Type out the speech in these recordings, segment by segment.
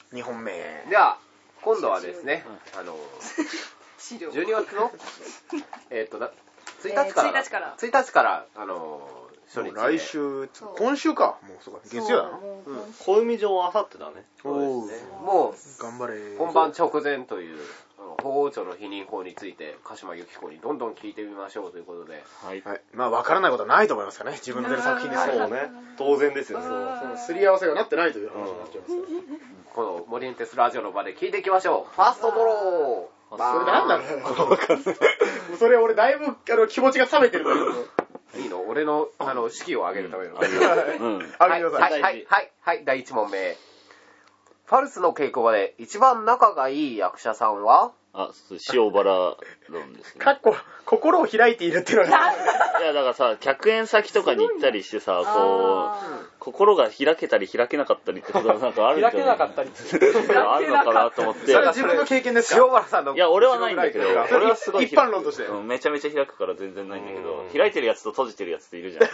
2本目。 では今度はですね、12月の1日から初日で来週、今週か。もうそうか、月曜だな。 小海城はあさってだね。 そうですね。もう頑張れ。 本番直前という保護庁の避妊法について鹿島由紀子にどんどん聞いてみましょうということで、 はい。まあ分からないことはないと思いますからね。自分の出る作品ですから。 そうね。当然ですよね。 そのすり合わせがなってないという話になっちゃいますから。 このモリンテスラジオの場で聞いていきましょう。ファーストドロー。 それなんだろう。それ俺だいぶ気持ちが冷めてるんだけど。 いいの？俺の式を上げるための。 あげてください。 はい、第1問目。ファルスの稽古場で一番仲がいい役者さんは？ 塩原論ですね。 かっこ心を開いているっていうのは。 いやだからさ、客演先とかに行ったりしてさ、こう心が開けたり開けなかったりってことがなんかあるんじゃない？開けなかったりあるのかなと思って。 それは自分の経験ですか？ 塩原さんの。 いや俺はないんだけど、俺はすごい一般論としてめちゃめちゃ開くから全然ないんだけど、開いてるやつと閉じてるやつっているじゃん。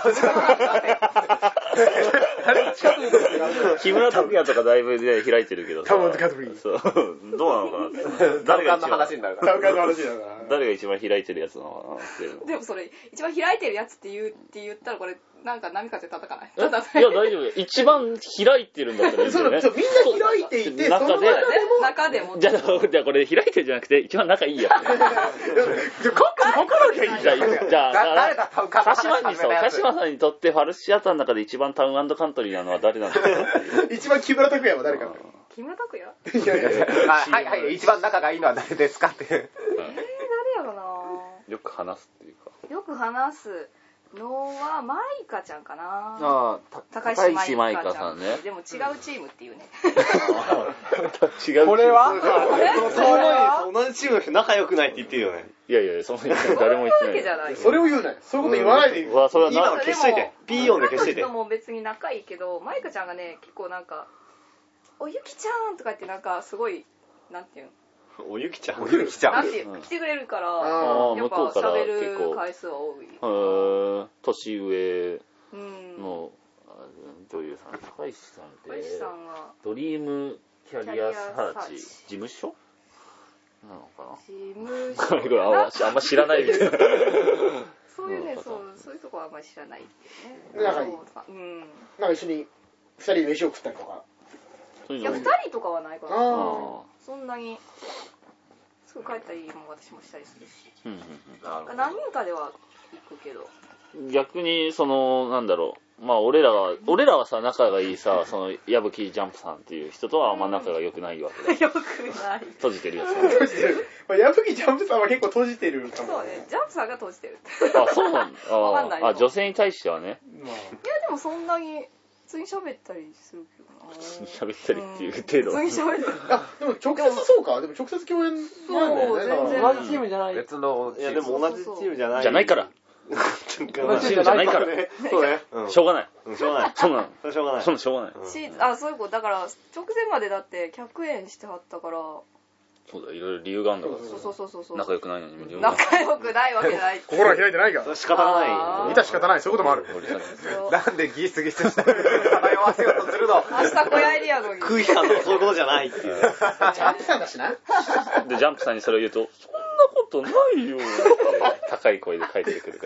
木村拓哉とかだいぶね開いてるけどさ。そうどうなのかな。 誰が一番誰が一番開いてるやつなのかな。 でもそれ一番開いてるやつって言ったらこれなんか波風叩かない？ いや大丈夫。一番開いてるんだったらいいんだよね。 みんな開いていて、 中でも。 じゃあこれ開いてるじゃなくて一番仲いいやつ。 心がいいじゃん。 じゃあ鹿島さんにとってファルスシアターの中で一番タウン&カントリーなのは誰なんですか？ 一番木村拓哉は誰か。 木村拓哉？ はい一番仲がいいのは誰ですかって。 誰やろな。 よく話すっていうか。 よく話すのはマイカちゃんかな。 高石マイカさんね。 でも違うチームっていうね。 違う。これは？ 同じチームの人仲良くないって言ってるよね。 いやそんな誰も言ってない。 それを言うなよ。そういうこと言わないで。 それは今の消しといて。ピーヨンで消しといて。 も別に仲いいけど、マイカちゃんがね結構なんかおゆきちゃんとか言ってなんかすごいなんていうの。 おゆきちゃんなんていう来てくれるからやっぱ喋る回数は多い。 年上の女優さん、高石さんってドリームキャリアサーチ事務所なのかな。事務所あんま知らないみたいな。 そういうね、そういうとこはあんまり知らないっていうね。 なんか一緒に2人で飯を食ったりとか。 いや2人とかはないかな。そんなにすぐ帰ったりも私もしたりするし、何人かでは行くけど。 逆になんだろう、まあ俺らはさ仲がいいさ、その矢吹ジャンプさんっていう人とはあんま仲が良くないわけだ。 良くない。 閉じてるやつ。 矢吹ジャンプさんは結構閉じてるかも。 そうね、ジャンプさんが閉じてる。 そうなんだ。わかんない。女性に対してはね。 いやでもそんなに普通に喋ったりするけどな。 喋ったりっていう程度。 普通に喋ったり。 でも直接そうか。でも直接共演なんだよね。 全然同じチームじゃない。 別の。 いやでも同じチームじゃない。 じゃないから。 同じチームじゃないから。 そうね。 しょうがない。 しょうがない。 そんなの。 しょうがない。 しょうがない。 そういう子だから直前までだって客演してはったから。 そうだ、いろいろ理由があるんだから。 そう。 仲良くないのにも理由が。仲良くないわけない。 心が開いてないから。 仕方がない。 致し方ない。そういうこともある。 なんでギスギスした漂わせようとするの。 明日小屋エリアの空気感とかそういうことじゃないっていう。 ジャンプさんだしな。 でジャンプさんにそれを言うと、そんなことないよって高い声で返ってくるから。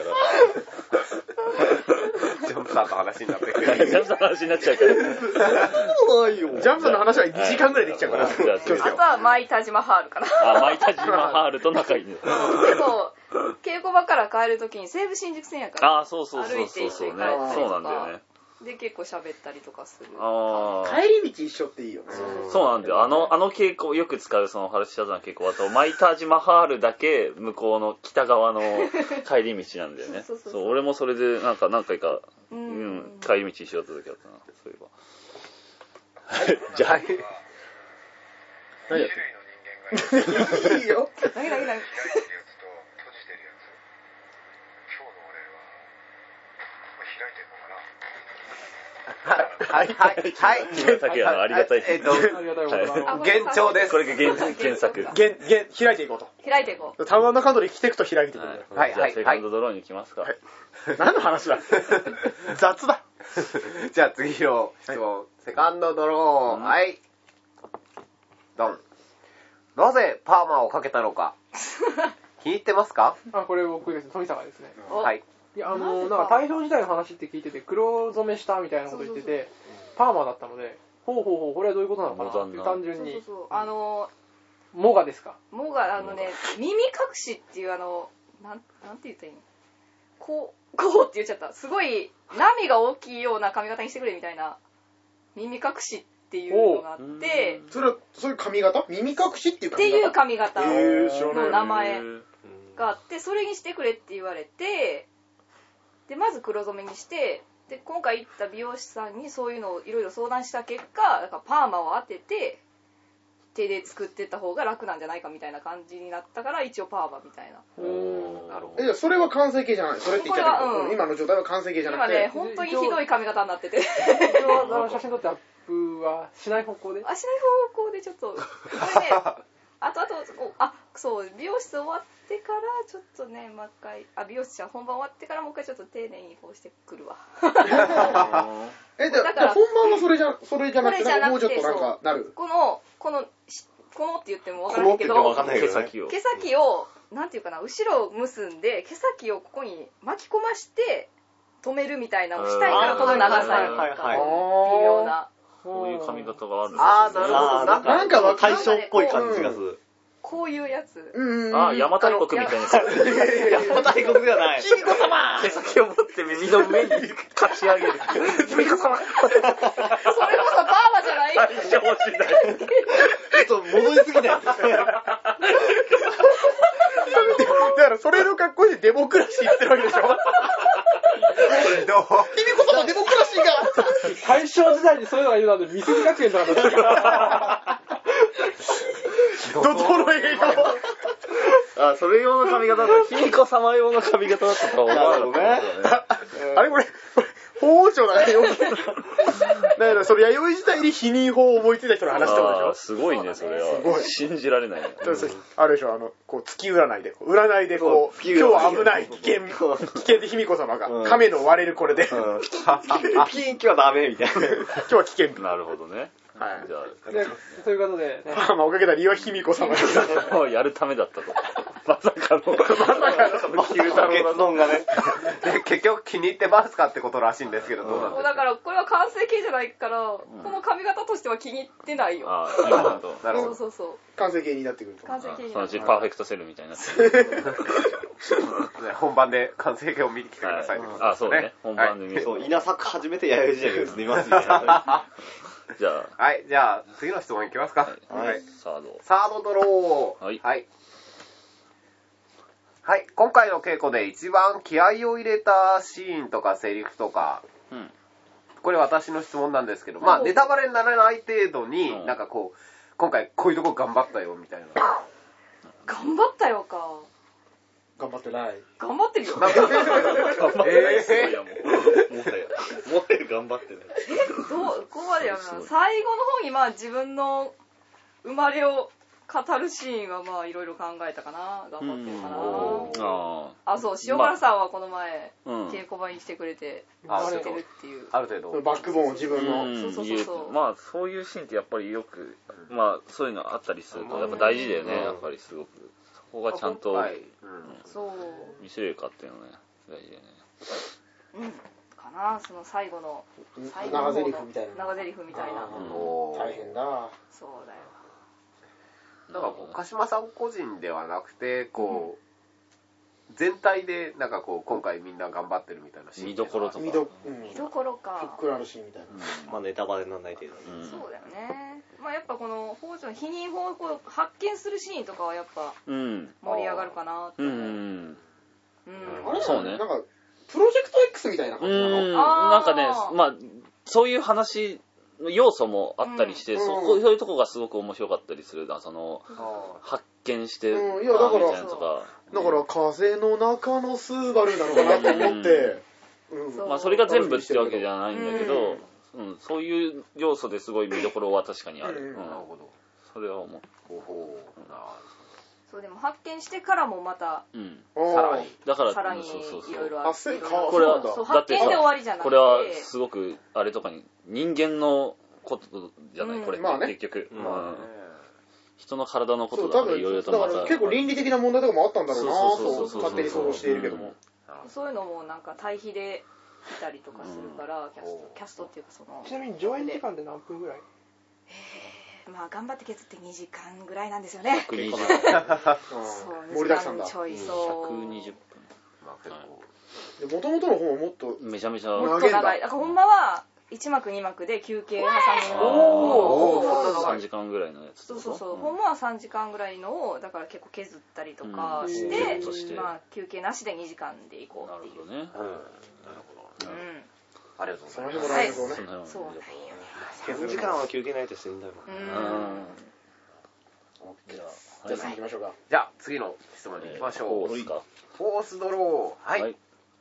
ジャンプさんの話になってくる。 ジャンプさんの話になっちゃうから。 そうないよ。ジャンプさんの話は2時間ぐらいできちゃうから。 あとはマイタジマハールかな。 マイタジマハールと仲いいね。 そう稽古場から帰るときに西武新宿線やから。 そう歩いて一緒に帰ったりとか。 そうなんだよね。 で結構喋ったりとかする。 帰り道一緒っていいよね。 そうなんだよ。あの稽古よく使うそのハルシシャザン稽古あとマイタージマハールだけ向こうの北側の帰り道なんだよね。そう俺もそれで何回か帰り道一緒だった時あったな。そういえば。じゃあ何やってる？いいよ。 何。 はい。 木村拓哉のありがたい。 現状です。 これが原作。 開いていこうと。 開いていこう。 タワーのカントリー来ていくと開いていく。 はい。じゃあセカンドドローに行きますか。 何の話だ。雑だ。 じゃあ次の質問。セカンドドロー。はい。 ドン。なぜパーマをかけたのか。気に入ってますか？ これ僕です。富坂ですね。 はい。 いや、なんか大正時代の話って聞いてて、黒染めしたみたいなこと言ってて、パーマだったので、ほう、これはどういうことなのかなって単純に。モガですか？ モガ、耳隠しっていう、なんて言ったらいいの？こうって言っちゃった。すごい、波が大きいような髪型にしてくれみたいな、耳隠しっていうのがあって、 そういう髪型？耳隠しっていう髪型？ っていう髪型の名前があって、それにしてくれって言われて、で、まず黒染めにして、で、今回行った美容師さんにそういうのをいろいろ相談した結果、だからパーマを当てて、手で作ってった方が楽なんじゃないかみたいな感じになったから、一応パーマみたいな。 なるほど。 それは完成形じゃない。それって言っちゃったけど、今の状態は完成形じゃなくて。 今ね、本当にひどい髪型になってて。 写真撮ってアップはしない方向で？ しない方向でちょっと、これね、そう、美容室終わってから、ちょっとね、もう一回、美容室じゃ本番終わってからもう一回ちょっと丁寧にこうしてくるわ。 だから本番はそれじゃなくて、もうちょっとなんかなる。 このって言ってもわからないけど、 毛先を、なんていうかな、後ろを結んで、毛先をここに巻き込まして、止めるみたいなのをしたいから、この長さっていうような。 そういう髪型があるんですね。 なるほど。 なんか大正っぽい感じがする。 こういうやつ。 邪馬台国みたいな。 邪馬台国ではない。 君子様！ 毛先を持って耳の上にかち上げる。君子様！ それこそパーマじゃない？ 大正時代。 ちょっと戻りすぎない。だからそれの格好でデモクラシー言ってるわけでしょ？君子様デモクラシーが！ 大正時代にそういうのが言うなんて、三杉学園とかだった。 怒涛の映画。それ用の髪型だった。卑弥呼様用の髪型だったと思う。なるほどね。 あれこれ、法王朝だね。だからそれ弥生時代に否認法を思いついた人の話ってことでしょ？ すごいね、それは。 すごい。 信じられない。 あるでしょ、こう、月占いで、占いでこう、今日は危ない、危険で卑弥呼様が、亀の割れるこれで、 ピンキはダメみたいな。 今日は危険。 なるほどね。 はい。 じゃあ、ということで、 パーマをかけた理由は卑弥呼様でした。 やるためだったと。まさかの九太郎のがね。 結局気に入ってますかってことらしいんですけど、どうなんですか？ だからこれは完成形じゃないから、この髪型としては気に入ってないよ。 なるほど。 そう。 完成形になってくると。 完成形にそのうちパーフェクトセルみたいになってる。 本番で完成形を見てきてください。 そうね。本番で見る。 そう、稲作初めて弥生時代に見ますみたいな。 じゃあ、次の質問いきますか。 はい。 サードドロー。はい。今回の稽古で一番気合を入れたシーンとかセリフとか、これ私の質問なんですけど、ネタバレにならない程度に、なんかこう、今回こういうとこ頑張ったよみたいな。 頑張ったよか。 頑張ってない。 頑張ってるよ。 頑張ってないっすよ、もはや頑張ってない。 ここまでやるな。最後の方に自分の生まれを語るシーンはいろいろ考えたかな。頑張ってるかな。そう、塩原さんはこの前、稽古場に来てくれて、してるっていう。 ある程度。 バックボーンを自分の。 そう。 そういうシーンってやっぱりよく、そういうのあったりすると、やっぱ大事だよね、やっぱりすごく。そこがちゃんと見せれるかっていうのね、大事だよね。 かな、その最後の長台詞みたいな。 長台詞みたいな。 大変だ。 そうだよ。 なんかこう鹿島さん個人ではなくてこう全体でなんかこう今回みんな頑張ってるみたいなシーン、 見どころとか見どころかふっくらのシーンみたいな、 ネタバレにならない程度に、そうだよね。やっぱこの北条の否認法をこう発見するシーンとかはやっぱ盛り上がるかなって思う。 あれそうね。 なんかプロジェクト X みたいな感じなの？ なんかね、そういう話の要素もあったりして、そういうとこがすごく面白かったりするな、その発見して、 いやだから風の中のスーバルなのかなと思って、 それが全部ってわけじゃないんだけど、そういう要素ですごい見どころは確かにある。なるほど。それは思う。 そうでも発見してからもまたさらにいろいろあって、 これは発見で終わりじゃなくて、 これはすごくあれとかに人間のことじゃないこれって結局。 人の体のことそう、 だ多分、 からいろいろとだから結構倫理的な問題とかもあったんだろうなと、勝手に想像しているけども。 そういうのもなんか対比で見たりとかするから、キャストっていうかその。 ちなみに上演時間って何分ぐらい？ まあ頑張って削って2時間ぐらいなんですよね。 120分。 そう盛りだくさんだ。 ちょいそう。 120分。 もともとの方はもっとめちゃめちゃもっと長い。だからほんまは1幕2幕で休憩挟む 3時間ぐらいのやつ。 そうそうそう。ほんまは3時間ぐらいのをだから結構削ったりとかして、まあ休憩なしで2時間で行こうっていう。 なるほどね。 ありがとうございます。 その辺も大変そうなんよね。 削時間は休憩ないとしていいんだろう。 じゃあ次行きましょうか。 じゃあ次の質問に行きましょう。フォースドロー。はい。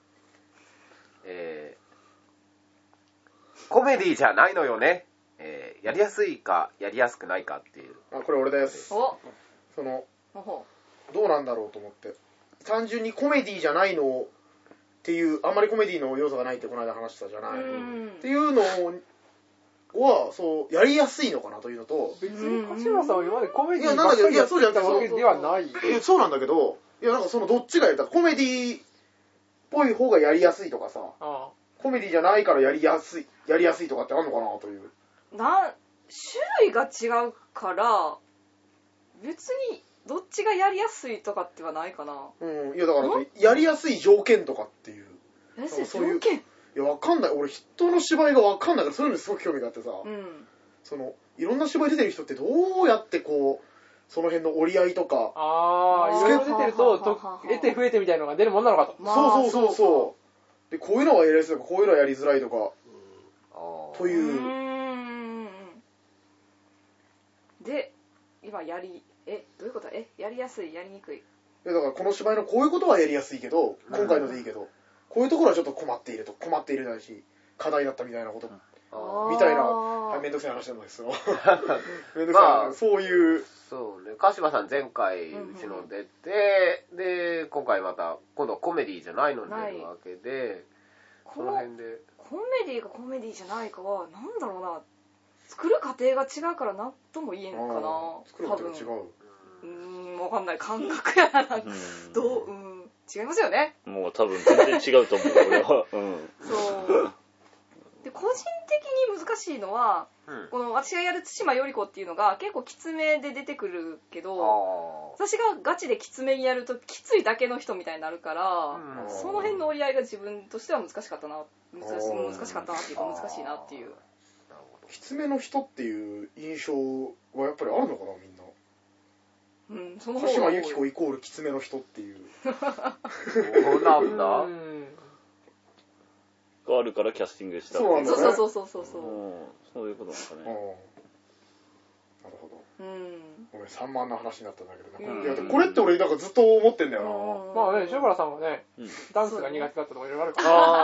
コメディじゃないのよね。やりやすいかやりやすくないかっていう。 あ、これ俺です。 お、 そのどうなんだろうと思って。単純にコメディじゃないのっていう、あんまりコメディの要素がないってこの間話したじゃない。っていうのはそうやりやすいのかなというのと、 別に柏原さんは今までコメディばっかりやってたわけではない。 そうなんだけど、いやなんかそのどっちがやったコメディっぽい方がやりやすいとかさ、コメディじゃないからやりやすいとかってあるのかなという。 種類が違うから別にどっちがやりやすいとかってはないかな。 いやだからやりやすい条件とかっていう。 そういう条件。 いやわかんない。俺人の芝居がわかんないからそういうのにすごく興味があってさ、そのいろんな芝居出てる人ってどうやってこうその辺の折り合いとか、 いろいろ出てると得て増えてみたいなのが出るもんなのかと。そうでこういうのはやりやすいとかこういうのはやりづらいとかという。 で今どういうこと？やりやすいやりにくい。 だからこの芝居のこういうことはやりやすいけど、今回のでいいけど、こういうところはちょっと困っているだし課題だったみたいなことみたいな、めんどくさい話なんですよ。めんどくさい、そういう。 そうね、柏さん前回うちの出て、で今回また今度はコメディじゃないのに出るわけで、その辺でコメディかコメディじゃないかはなんだろうな、作る過程が違うから何とも言えんかな。 作る過程が違う。 わかんない、感覚やな。違いますよね。 もう多分全然違うと思う俺は。 そうで個人的に難しいのは、この私がやる対馬より子っていうのが結構きつめで出てくるけど、私がガチできつめにやるときついだけの人みたいになるから、その辺の折り合いが自分としては難しかったなっていうか難しいなっていう。 きつめの人っていう印象はやっぱりあるのかな、みんな。 その鹿島由紀子イコールきつめの人っていう。 そうなんだ。 があるからキャスティングした。 そうなんだね。 そうそういうことなんかね。 なるほど。ごめん、散漫な話になったんだけど、いやこれって俺なんかずっと思ってんだよな。 まあね、塩原さんはね、ダンスが苦手だったとかいろいろあるから。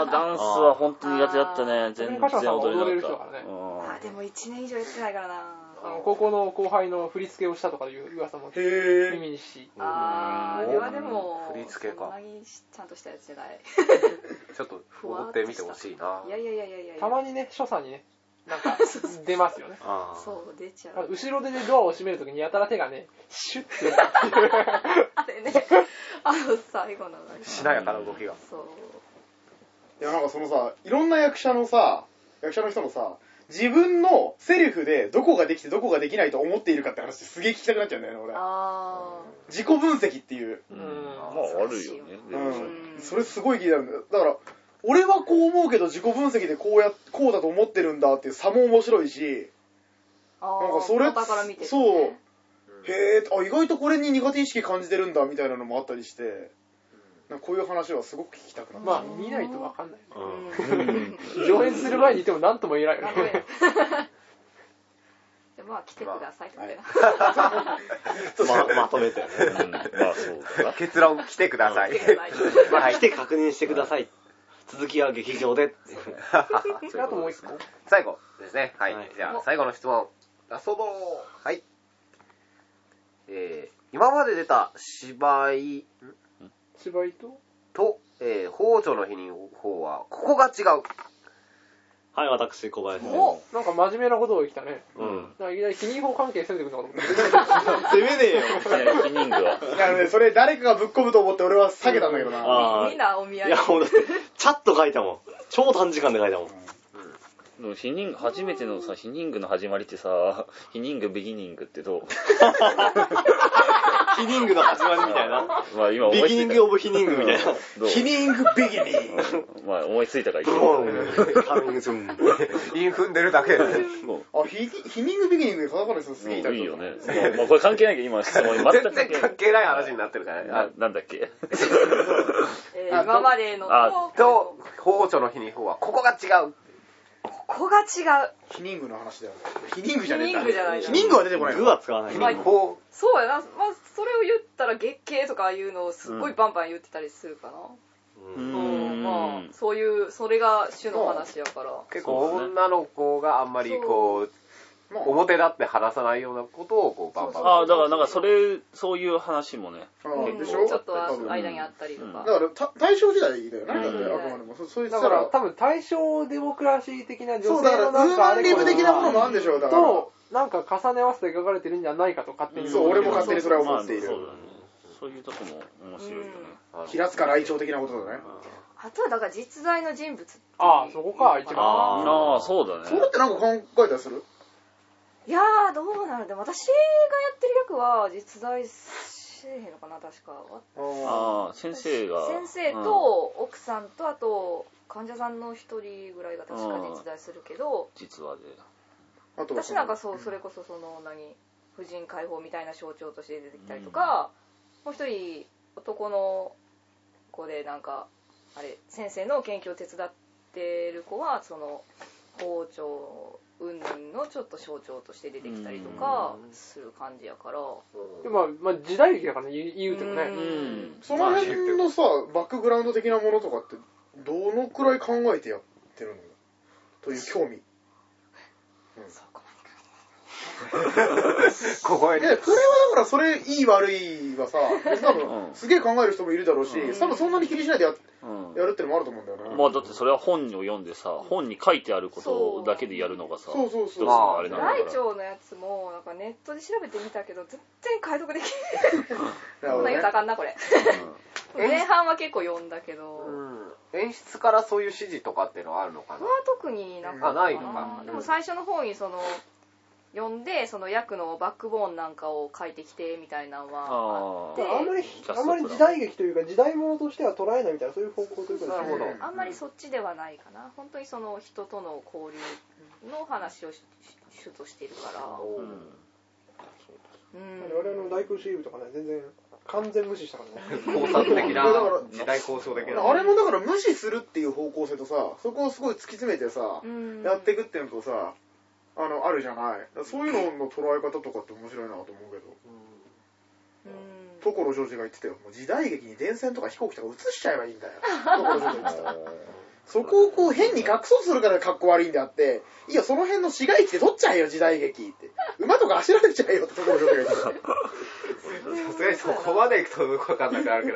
ダンスは本当に苦手だったね。全然踊れる人だからね。 でも1年以上やってないからな。 高校の後輩の振り付けをしたとかいう噂も耳にし。 あれはでも振り付けか。 そんなにちゃんとしたやつじゃない。 ちょっと踊ってみてほしいな。 いや。 たまにね、所作にね、なんか出ますよね。 そう出ちゃう。 後ろでドアを閉めるときにやたら手がね、シュッて。 あれね、最後のしなやかな動きが。 そう。 いやなんかそのさ、いろんな役者の人のさ、自分のセリフでどこができてどこができないと思っているかって話すげえ聞きたくなっちゃうんだよね、俺。自己分析っていう。 まああるよね。 それすごい気になるんだよ。だから俺はこう思うけど自己分析でこうだと思ってるんだっていう差も面白いし、なんかそれそうへえ、意外とこれに苦手意識感じてるんだみたいなのもあったりして、なんかこういう話はすごく聞きたくなる。 まあ見ないと分かんないね。上演する前にいても何とも言えないよね。 まあ来てくださいみたいな。まとめてね。 まあそうだ。 結論来てください。 来て確認してください。続きは劇場で。 あともう一個。 最後ですね。はい。じゃあ最後の質問。ラストボール。はい。今まで出た芝居と、 北条の否認法はここが違う。 はい、私、小林です。 なんか真面目なことを言ったね。 うん。 いきなり否認法関係攻めてくるのかと思って。 攻めねえよ。 否認具は。 いやね、それ誰かがぶっ込むと思って俺は下げたんだけどな。 みんなお見合い。 いや、もうだって、チャット書いたもん。超短時間で書いたもん。 否認、初めてのさ、否認具の始まりってさ、否認具ビギニングってどう？ 否認具の始まりみたいな。 まあ今ビギニングオブ否認具みたいな。 否認具ビギニング。 まあ思いついたから言ってる。カミングスーン。 イン踏んでるだけで。 あ、否認具ビギニングで叩かれてすげえ痛い。 いいよね。まあこれ関係ないけど今の質問に全く全然関係ない話になってるからね。 なんだっけ？ 今までのと、包丁の否認法はここが違う。 ここが違う。 否認具の話だよね。否認具じゃねえか。 否認具じゃない。 否認具は出てこない。 具は使わない。 そうやな。まあ、それを言ったら月経とかいうのをすっごいバンバン言ってたりするかな。まあ、そういう、それが主の話やから。 結構女の子があんまりこう、表立って話さないようなことをこうバンバン。 ああ、だからなんかそういう話もね。 でしょ？ ちょっと間にあったりとか。 だから大正時代だよね。だってあくまでもそういうだから多分大正デモクラシー的な女性のなんかあれリブ的なものもあるんでしょう。だからとなんか重ね合わせて描かれてるんじゃないかと勝手に。 そう、俺も勝手にそれは思っている。 そういうとこも面白いよね。 平塚雷鳥的なことだね。 あとはだから実在の人物。 ああ、そこか一番。 ああ、そうだね。 それってなんか考えたりする？ いやー、どうなる？でも私がやってる役は実在せえへんのかな、確か。 ああ、先生が。 先生と奥さんとあと患者さんの一人ぐらいが確か実在するけど、 実話で。 私なんかそれこそ婦人解放みたいな象徴として出てきたりとか、もう一人男の子でなんかあれ先生の研究を手伝ってる子はその包丁云々のちょっと象徴として出てきたりとかする感じやから。 でまあ時代劇だからね言うてもね。 その辺のさバックグラウンド的なものとかってどのくらい考えてやってるのという興味。 ここへね。 それはだからそれいい悪いはさ、多分すげえ考える人もいるだろうし、多分そんなに気にしないでやるってのもあると思うんだよね。 まあだってそれは本を読んでさ、本に書いてあることだけでやるのがさ、 そうあれなんだから。 大腸のやつもなんかネットで調べてみたけど全然解読できない。そんな言うたらあかんなこれ。前半は結構読んだけど。 演出からそういう指示とかっていうのはあるのかな？ 特になんかないのか。 でも最初の方に読んでその役のバックボーンなんかを書いてきてみたいなのはあって、 あんまり時代劇というか時代物としては捉えないみたいなそういう方向というかなるほど。 あんまりそっちではないかな。本当にその人との交流の話を主としているから。 我々の大空シーブとかね全然完全無視したからね。 考察的な時代交渉的な。 あれもだから無視するっていう方向性とさ、そこをすごい突き詰めてさ、やっていくっていうのとさ。あるじゃない。そういうのの捉え方とかって面白いなと思うけど。所ジョージが言ってたよ。もう時代劇に電線とか飛行機とか映しちゃえばいいんだよ。所ジョージが言ってた。そこをこう変に隠そうするからかっこ悪いんであって、いやその辺の市街地で撮っちゃえよ時代劇って。馬とか走られちゃえよって所ジョージが言ってた。 さすがにそこまで行くとよくわかんなくなるけど。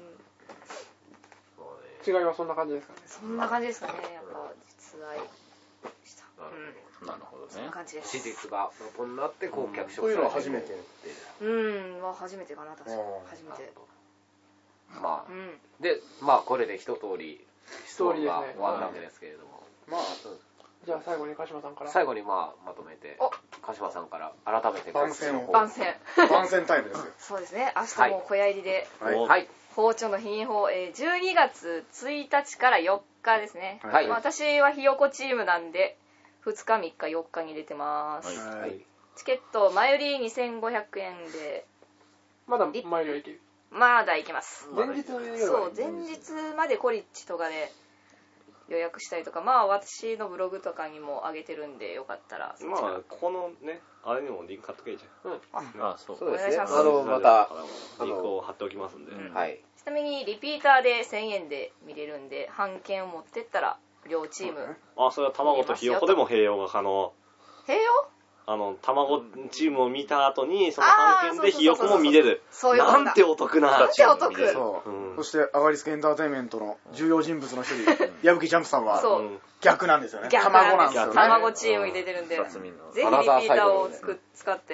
違いはそんな感じですかね。 そんな感じですかね。やっぱ実在した。 なるほどね。 そんな感じです。 史実が元になってこう脚色そういうのは初めて。 まあ初めてかな確かに。初めて。 まあでこれで一通り質問が終わるわけですけれども。まあじゃあ最後に鹿島さんから。 最後にまとめて鹿島さんから改めて番宣タイムですよ。 そうですね。明日も小屋入りで。 はい。 包丁の否認法、12月1日から4日ですね。はい。私はひよこチームなんで。2日3日4日に出てます、はい、チケット前売り2500円でまだ前売りはいける？ まだ行けます。 前日の夜は前日までコリッチとかで予約したりとか私のブログとかにも上げてるんでよかったらここのねあれにもリンク貼っとけじゃん。 そうですね。 またリンクを貼っておきますんで、 はい。 ちなみにリピーターで1000円で見れるんで半券を持ってったら両チームそれは卵とひよこでも併用が可能。 併用？ 卵チームを見た後に、その半券でひよこも見れる。なんてお得な。 なんてお得。 そして、アガリスクエンターテインメントの重要人物の一人、矢吹ジャンプさんは、逆なんですよね。卵なんですよね。 卵チームに出てるんで、ぜひリピーターを使って、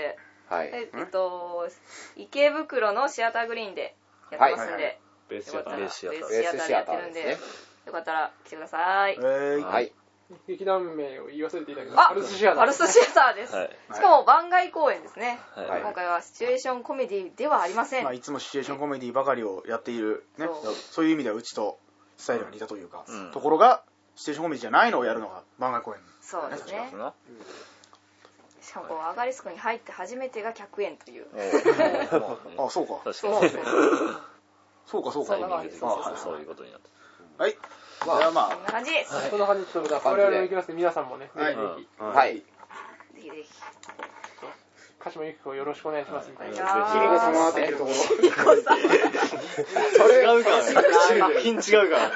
池袋のシアターグリーンでやってますんで、 ベースシアターでやってるんで、よかったら来てください。 はい。 劇団名を言い忘れていたけど、パルスシアター。 パルスシアターです。しかも番外公演ですね。今回はシチュエーションコメディではありません。 いつもシチュエーションコメディばかりをやっている、ね、そういう意味ではうちとスタイルが似たというか、ところが、シチュエーションコメディじゃないのをやるのが番外公演。 そうですね。しかもアガリスクに入って初めてが100円という。 あ、そうか。 そうか。 そういうことになって。 はい。じゃあまあ、 こんな感じです。 こんな感じで、ちょっと我々も行きますね。皆さんもね、ぜひ。 はい。 ぜひぜひ。 鹿島由紀子よろしくお願いしますみたいな。 キリコ様っていうところ。 キリコさん。 それ違うから。作品違うから。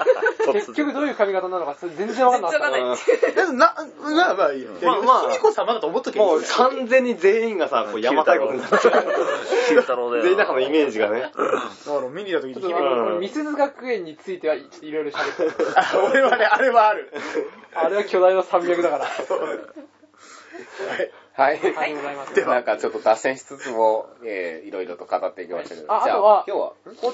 結局どういう髪型なのか全然わかんなかった。 まあいいよ。キリコ様だと思っとけばいい。 もう完全に全員がさ、邪馬台国になっちゃう。全員の中のイメージがね。 だから見に行った時にキリコ。 ミスズ学園についてはちょっといろいろ喋ってる。 俺はね、あれはある。 あれは巨大な山脈だから。 はい。 はい、ございます。 なんかちょっと脱線しつつも、いろいろと語っていきましたけど。 あとは、 今日は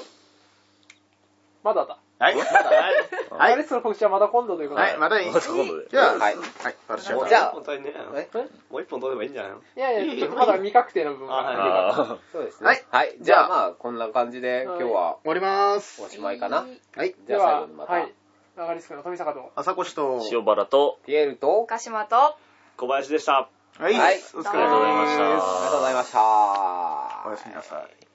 まだだ。 はい。 アガリスクの告知はまた今度ということで。 はい、またいい。じゃあ、はい。私は。 じゃあ、 もう一本取ればいいんじゃないの？ いや、まだ未確定の部分が。 そうですね。はい。じゃあまあ、こんな感じで今日は終わります。 おしまいかな。 はい。 じゃあ最後にまた。 はい。アガリスクの富坂と、 朝越と、 塩原と、 ピエールと、 鹿島と、 小林でした。 はい。 はい。 お疲れ様でした。 ありがとうございました。 おやすみなさい。